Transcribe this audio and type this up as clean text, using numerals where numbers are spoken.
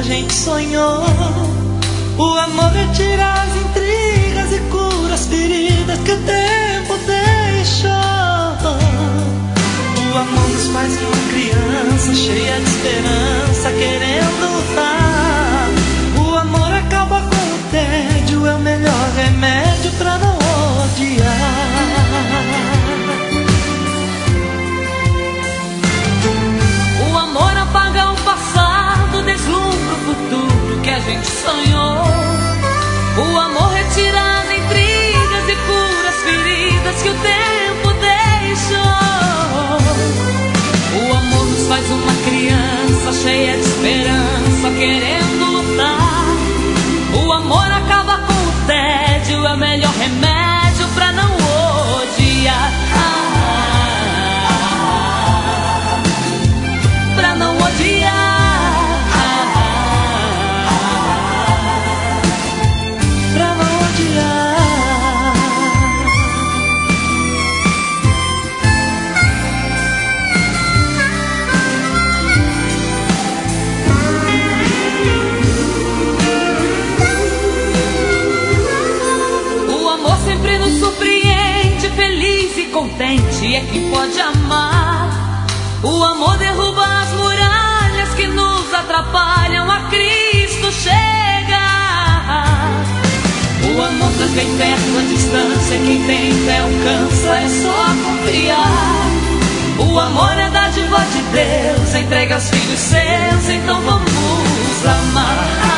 gente sonhou. O amor retira as intrigas e cura as feridas que o tempo deixou. O amor nos faz uma criança cheia de esperança, querendo lutar. O amor acaba com o tédio, é o melhor remédio pra não odiar. O amor apaga o passado, deslumbra o futuro que a gente sonhou. O amor retira as intrigas e cura as feridas que o tempo deixou. O amor nos faz uma criança cheia de esperança, querendo lutar. O amor acaba com o tédio, é o melhor remédio pra não odiar. Pra não odiar. Pra não odiar. O amor sempre nos surpreende, feliz e contente é quem pode amar. O amor derruba as muralhas que nos atrapalham, a Cristo chega. O amor traz bem perto a distância, quem tem fé alcança, é só confiar. O amor é dádiva de Deus, entrega aos filhos seus, então vamos amar.